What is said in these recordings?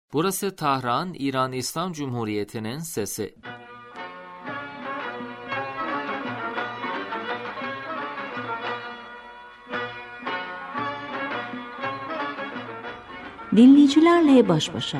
Burası Tahran, İran İslam Cumhuriyeti'nin sesi. Dinleyicilerle baş başa.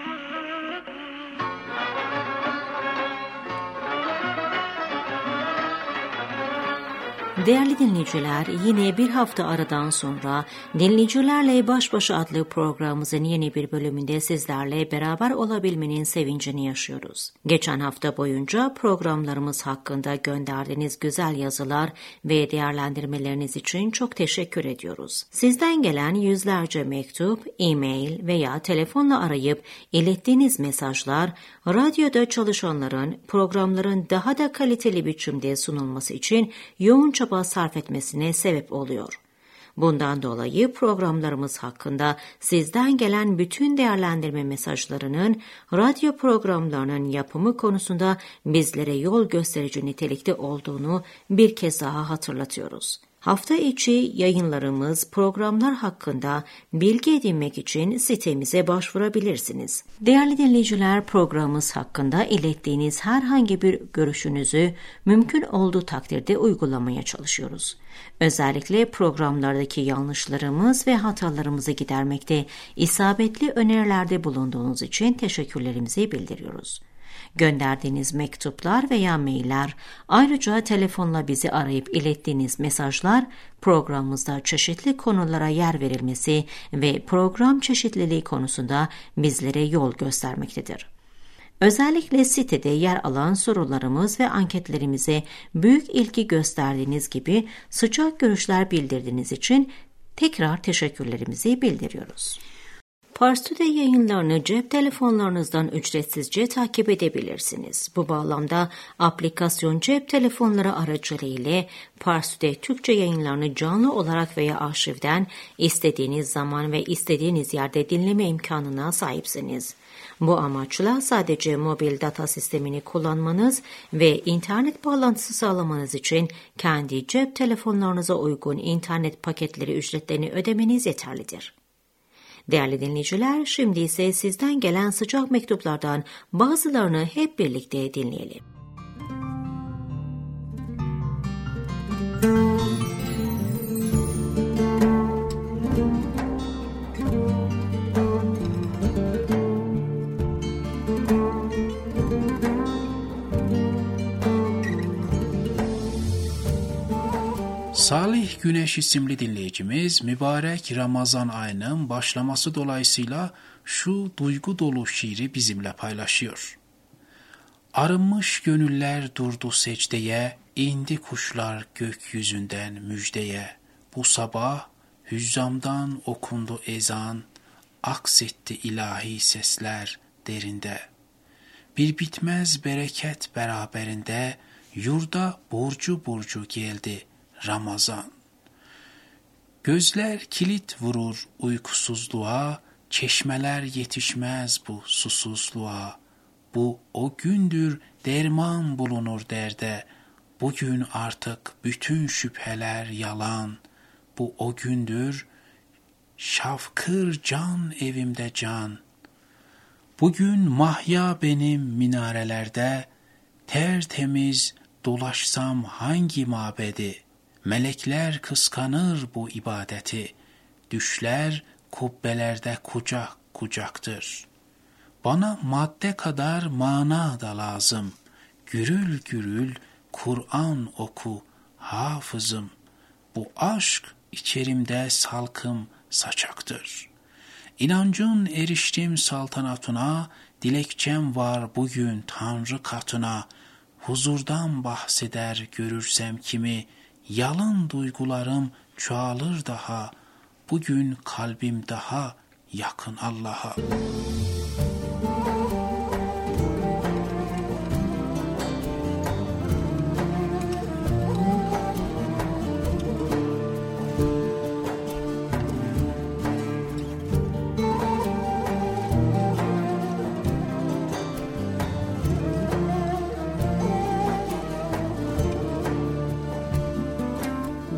Değerli dinleyiciler, yine bir hafta aradan sonra Dinleyicilerle Baş Başa adlı programımızın yeni bir bölümünde sizlerle beraber olabilmenin sevincini yaşıyoruz. Geçen hafta boyunca programlarımız hakkında gönderdiğiniz güzel yazılar ve değerlendirmeleriniz için çok teşekkür ediyoruz. Sizden gelen yüzlerce mektup, e-mail veya telefonla arayıp ilettiğiniz mesajlar, radyoda çalışanların programların daha da kaliteli biçimde sunulması için yoğun çaba sarf etmesine sebep oluyor. Bundan dolayı programlarımız hakkında sizden gelen bütün değerlendirme mesajlarının radyo programlarının yapımı konusunda bizlere yol gösterici nitelikte olduğunu bir kez daha hatırlatıyoruz. Hafta içi yayınlarımız, programlar hakkında bilgi edinmek için sitemize başvurabilirsiniz. Değerli dinleyiciler, programımız hakkında ilettiğiniz herhangi bir görüşünüzü mümkün olduğu takdirde uygulamaya çalışıyoruz. Özellikle programlardaki yanlışlarımız ve hatalarımızı gidermekte isabetli önerilerde bulunduğunuz için teşekkürlerimizi bildiriyoruz. Gönderdiğiniz mektuplar veya mailler, ayrıca telefonla bizi arayıp ilettiğiniz mesajlar programımızda çeşitli konulara yer verilmesi ve program çeşitliliği konusunda bizlere yol göstermektedir. Özellikle sitede yer alan sorularımız ve anketlerimize büyük ilgi gösterdiğiniz gibi sıcak görüşler bildirdiğiniz için tekrar teşekkürlerimizi bildiriyoruz. Pars Today yayınlarını cep telefonlarınızdan ücretsizce takip edebilirsiniz. Bu bağlamda aplikasyon cep telefonları aracılığıyla Pars Today Türkçe yayınlarını canlı olarak veya arşivden istediğiniz zaman ve istediğiniz yerde dinleme imkanına sahipsiniz. Bu amaçla sadece mobil data sistemini kullanmanız ve internet bağlantısı sağlamanız için kendi cep telefonlarınıza uygun internet paketleri ücretlerini ödemeniz yeterlidir. Değerli dinleyiciler, şimdi ise sizden gelen sıcak mektuplardan bazılarını hep birlikte dinleyelim. Salih Güneş isimli dinleyicimiz mübarek Ramazan ayının başlaması dolayısıyla şu duygu dolu şiiri bizimle paylaşıyor. Arınmış gönüller durdu secdeye, indi kuşlar gökyüzünden müjdeye. Bu sabah hüzzamdan okundu ezan, aksetti ilahi sesler derinde. Bir bitmez bereket beraberinde, yurda burcu burcu geldi Ramazan. Gözler kilit vurur uykusuzluğa, çeşmeler yetişmez bu susuzluğa. Bu o gündür derman bulunur derde, bugün artık bütün şüpheler yalan. Bu o gündür şafkır can evimde can. Bugün mahya benim minarelerde, tertemiz dolaşsam hangi mabedi? Melekler kıskanır bu ibadeti, düşler kubbelerde kucak kucaktır. Bana madde kadar mana da lazım, gürül gürül Kur'an oku hafızım. Bu aşk içerimde salkım saçaktır. İnancın eriştim saltanatına, dilekçem var bugün Tanrı katına. Huzurdan bahseder görürsem kimi, yalın duygularım çoğalır daha, bugün kalbim daha yakın Allah'a.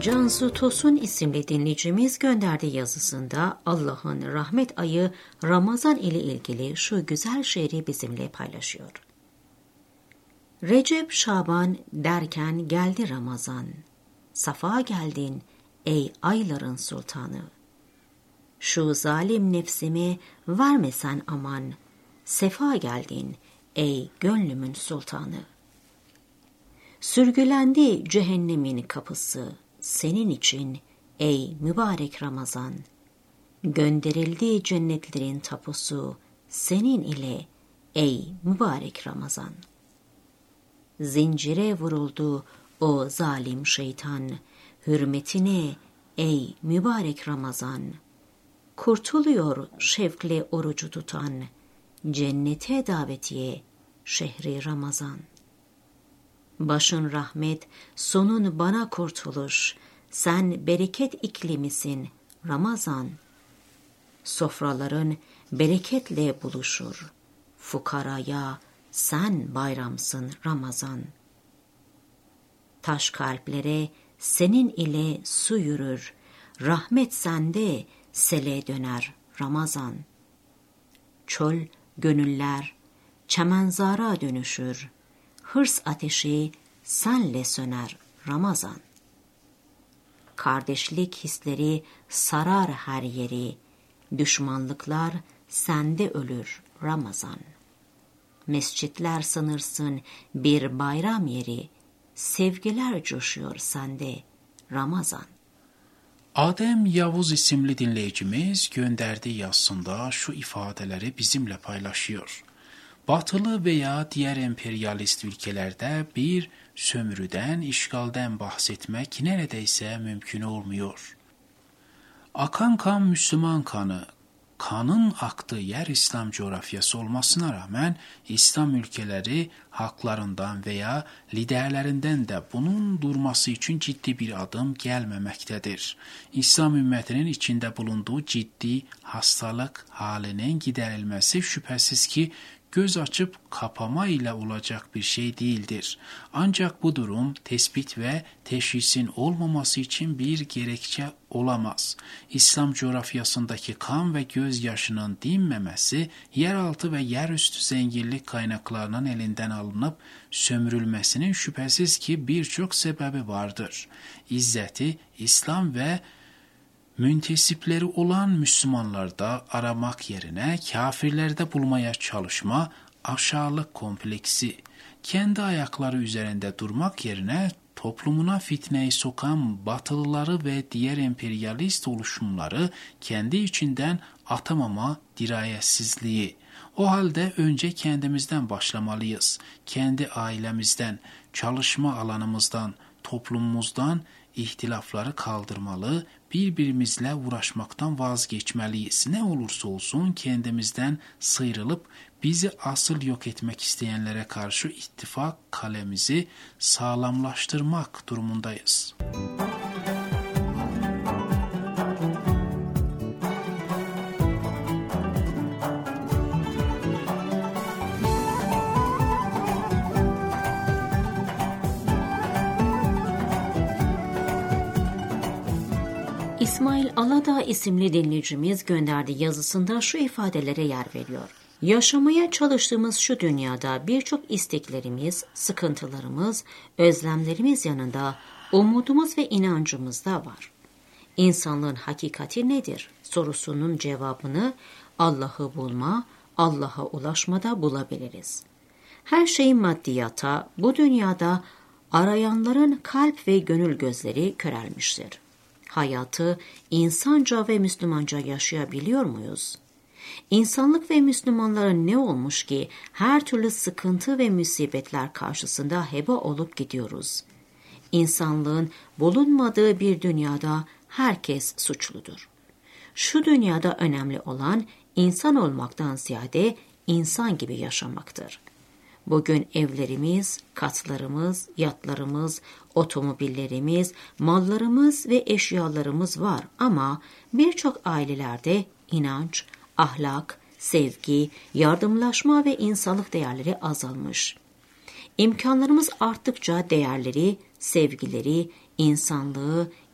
Cansu Tosun isimli dinleyicimiz gönderdiği yazısında Allah'ın rahmet ayı Ramazan ile ilgili şu güzel şiiri bizimle paylaşıyor. Recep Şaban derken geldi Ramazan, safa geldin ey ayların sultanı. Şu zalim nefsimi vermesen aman, sefa geldin ey gönlümün sultanı. Sürgülendi cehennemin kapısı, senin için ey mübarek Ramazan. Gönderildi cennetlerin tapusu, senin ile ey mübarek Ramazan. Zincire vuruldu o zalim şeytan, hürmetine ey mübarek Ramazan. Kurtuluyor şevkle orucu tutan, cennete davetiye şehri Ramazan. Başın rahmet, sonun bana kurtuluş, sen bereket iklimisin Ramazan. Sofraların bereketle buluşur, fukaraya sen bayramsın Ramazan. Taş kalplere senin ile su yürür, rahmet sende sele döner Ramazan. Çöl gönüller çemenzara dönüşür, hırs ateşi senle söner Ramazan. Kardeşlik hisleri sarar her yeri, düşmanlıklar sende ölür Ramazan. Mescitler sanırsın bir bayram yeri, sevgiler coşuyor sende Ramazan. Adem Yavuz isimli dinleyicimiz gönderdiği yazısında şu ifadeleri bizimle paylaşıyor. Batılı veya diğer emperyalist ülkelerde bir sömürüden, işgalden bahsetmek neredeyse mümkün olmuyor. Akan kan Müslüman kanı, kanın aktığı yer İslam coğrafyası olmasına rağmen İslam ülkeleri haklarından veya liderlerinden de bunun durması için ciddi bir adım gelmemektedir. İslam ümmetinin içinde bulunduğu ciddi hastalık halinin giderilmesi şüphesiz ki göz açıp kapama ile olacak bir şey değildir. Ancak bu durum tespit ve teşhisin olmaması için bir gerekçe olamaz. İslam coğrafyasındaki kan ve gözyaşının dinmemesi, yeraltı ve yerüstü zenginlik kaynaklarının elinden alınıp sömürülmesinin şüphesiz ki birçok sebebi vardır. İzzeti, İslam ve müntesipleri olan Müslümanlarda aramak yerine kafirlerde bulmaya çalışma, aşağılık kompleksi, kendi ayakları üzerinde durmak yerine toplumuna fitneyi sokan batılıları ve diğer emperyalist oluşumları kendi içinden atamama dirayetsizliği. O halde önce kendimizden başlamalıyız. Kendi ailemizden, çalışma alanımızdan, toplumumuzdan ihtilafları kaldırmalı, birbirimizle uğraşmaktan vazgeçmeliyiz. Ne olursa olsun kendimizden sıyrılıp bizi asıl yok etmek isteyenlere karşı ittifak kalemizi sağlamlaştırmak durumundayız. İsmail Aladağ isimli dinleyicimiz gönderdiği yazısında şu ifadelere yer veriyor. Yaşamaya çalıştığımız şu dünyada birçok isteklerimiz, sıkıntılarımız, özlemlerimiz yanında umudumuz ve inancımız da var. İnsanlığın hakikati nedir sorusunun cevabını Allah'ı bulma, Allah'a ulaşmada bulabiliriz. Her şey maddiyata, bu dünyada arayanların kalp ve gönül gözleri körelmiştir. Hayatı insanca ve Müslümanca yaşayabiliyor muyuz? İnsanlık ve Müslümanların ne olmuş ki her türlü sıkıntı ve musibetler karşısında heba olup gidiyoruz? İnsanlığın bulunmadığı bir dünyada herkes suçludur. Şu dünyada önemli olan insan olmaktan ziyade insan gibi yaşamaktır. Bugün evlerimiz, katlarımız, yatlarımız, otomobillerimiz, mallarımız ve eşyalarımız var ama birçok ailelerde inanç, ahlak, sevgi, yardımlaşma ve insanlık değerleri azalmış. İmkanlarımız arttıkça değerleri, sevgileri, insanlığı,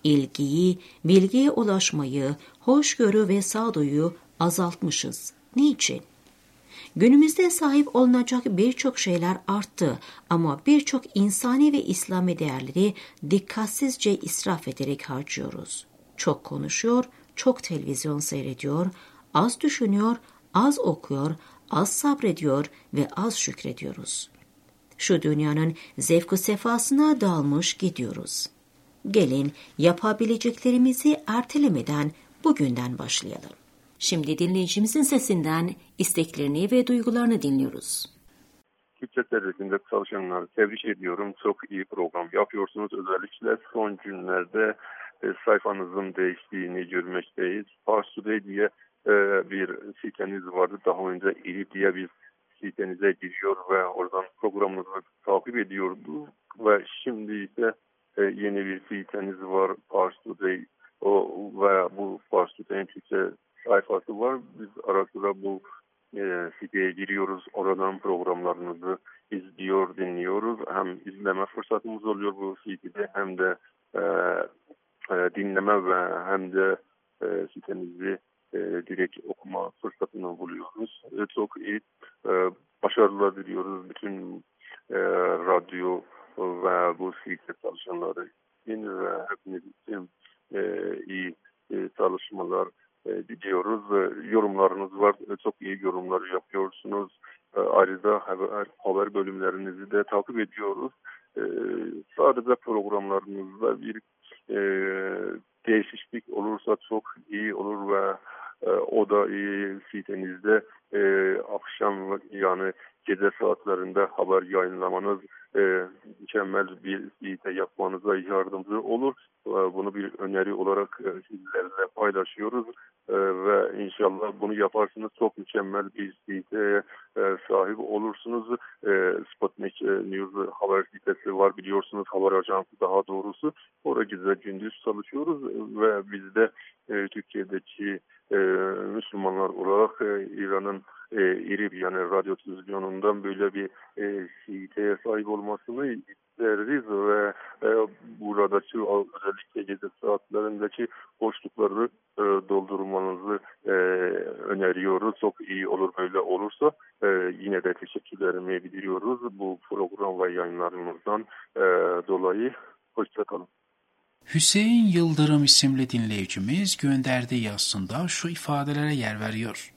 ilgiyi, bilgiye ulaşmayı, hoşgörü ve sağduyu azaltmışız. Niçin? Günümüzde sahip olunacak birçok şeyler arttı ama birçok insani ve İslami değerleri dikkatsizce israf ederek harcıyoruz. Çok konuşuyor, çok televizyon seyrediyor, az düşünüyor, az okuyor, az sabrediyor ve az şükrediyoruz. Şu dünyanın zevk-ı sefasına dalmış gidiyoruz. Gelin yapabileceklerimizi ertelemeden bugünden başlayalım. Şimdi dinleyicimizin sesinden isteklerini ve duygularını dinliyoruz. Türkçe servisinde çalışanları tebrik ediyorum. Çok iyi program yapıyorsunuz. Özellikle son günlerde sayfanızın değiştiğini görmekteyiz. Pars Today diye bir siteniz vardı. Daha önce İri diye bir sitenize giriyor ve oradan programınızı takip ediyordu. Ve şimdi ise yeni bir siteniz var. Pars Today ve bu Pars Today'in Türkçe sayfası var. Biz ara sıra bu siteye giriyoruz. Oradan programlarınızı izliyor, dinliyoruz. Hem izleme fırsatımız oluyor bu sitede hem de dinleme ve hem de sitenizi direkt okuma fırsatını buluyoruz. Çok iyi başarılar diliyoruz bütün radyo ve bu site çalışanları için ve hepiniz için iyi çalışmalar diliyoruz. Yorumlarınız var. Çok iyi yorumlar yapıyorsunuz. Ayrıca haber bölümlerinizi de takip ediyoruz. Sadece programlarınızda bir değişiklik olursa çok iyi olur ve o da sitenizde akşam yani gece saatlerinde haber yayınlamanız mükemmel bir site yapmanıza yardımcı olur. Bunu bir öneri olarak sizlerle paylaşıyoruz ve inşallah bunu yaparsınız çok mükemmel bir siteye sahip olursunuz. Sputnik News haber sitesi var biliyorsunuz, haber ajansı daha doğrusu. Orada gece gündüz çalışıyoruz ve biz de Türkiye'deki Müslümanlar olarak İran'ın İri yani radyo televizyonundan böyle bir siteye sahip olmasını isteriz ve buradaki özellikle gece saatlerindeki boşlukları doldurmanızı öneriyoruz. Çok iyi olur böyle olursa. Yine de teşekkürlerimi bildiriyoruz bu program ve yayınlarımızdan dolayı. Hoşçakalın. Hüseyin Yıldırım isimli dinleyicimiz gönderdiği yazısında şu ifadelere yer veriyor.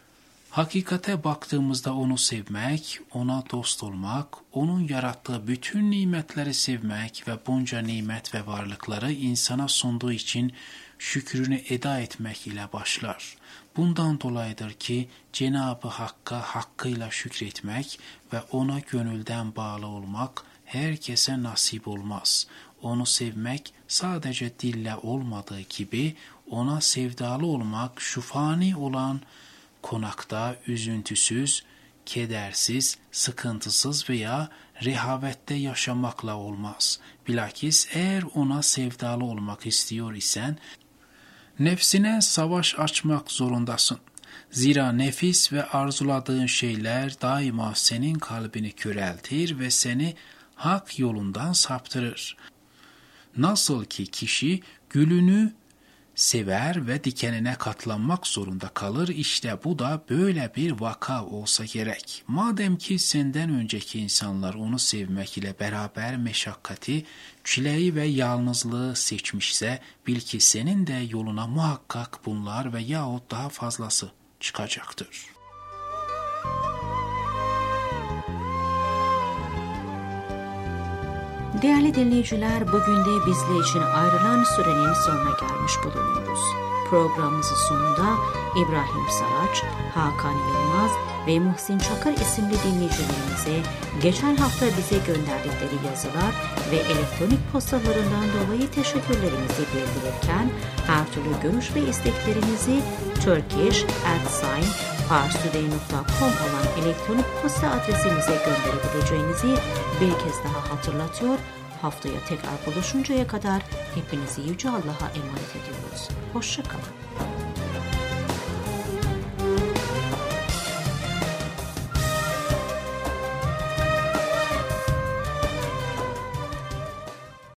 Hakikate baktığımızda onu sevmek, ona dost olmak, onun yarattığı bütün nimetleri sevmek ve bunca nimet ve varlıkları insana sunduğu için şükrünü eda etmek ile başlar. Bundan dolayıdır ki Cenab-ı Hakk'a hakkıyla şükretmek ve ona gönülden bağlı olmak herkese nasip olmaz. Onu sevmek sadece dille olmadığı gibi ona sevdalı olmak şu fani olan konakta üzüntüsüz, kedersiz, sıkıntısız veya rehavette yaşamakla olmaz. Bilakis eğer ona sevdalı olmak istiyor isen nefsine savaş açmak zorundasın. Zira nefis ve arzuladığın şeyler daima senin kalbini köreltir ve seni hak yolundan saptırır. Nasıl ki kişi gülünü sever ve dikenine katlanmak zorunda kalır, işte bu da böyle bir vaka olsa gerek. Madem ki senden önceki insanlar onu sevmek ile beraber meşakkati, çileyi ve yalnızlığı seçmişse, bil ki senin de yoluna muhakkak bunlar ve yahut daha fazlası çıkacaktır. Değerli dinleyiciler, bugün de bizler için ayrılan sürenin sonuna gelmiş bulunuyoruz. Programımızın sonunda İbrahim Saraç, Hakan Yılmaz ve Muhsin Çakır isimli dinleyicilerimize geçen hafta bize gönderdikleri yazılar ve elektronik postalarından dolayı teşekkürlerimizi bildirirken her türlü görüş ve isteklerinizi turkish@parstoday.com olan elektronik posta adresimize gönderebileceğinizi bir kez daha hatırlatıyor. Haftaya tekrar buluşuncaya kadar hepinizi Yüce Allah'a emanet ediyoruz. Hoşça kalın.